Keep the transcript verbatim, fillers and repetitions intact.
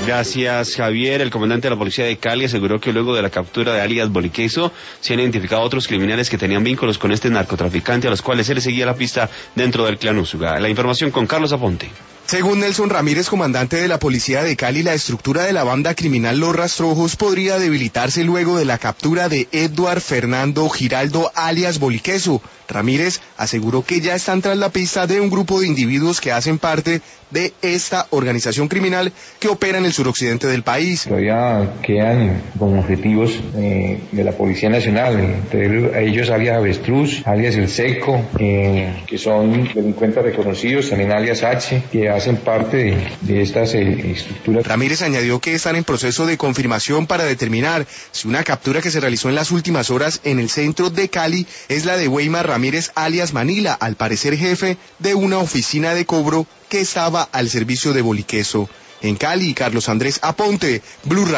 Gracias, Javier. El comandante de la policía de Cali aseguró que luego de la captura de alias Boliqueso se han identificado otros criminales que tenían vínculos con este narcotraficante, a los cuales se les seguía la pista dentro del clan Úsuga. La información con Carlos Aponte. Según Nelson Ramírez, comandante de la policía de Cali, la estructura de la banda criminal Los Rastrojos podría debilitarse luego de la captura de Edward Fernando Giraldo alias Boliqueso. Ramírez aseguró que ya están tras la pista de un grupo de individuos que hacen parte de esta organización criminal que opera en el suroccidente del país. Todavía quedan como objetivos eh, de la Policía Nacional, entre ellos alias Avestruz, alias El Seco, eh, que son delincuentes reconocidos, también alias H, que hacen parte de, de estas eh, estructuras. Ramírez añadió que están en proceso de confirmación para determinar si una captura que se realizó en las últimas horas en el centro de Cali es la de Weimar Ramírez alias Manila, al parecer jefe de una oficina de cobro que estaba al servicio de Boliqueso. En Cali, Carlos Andrés Aponte, Blue Radio.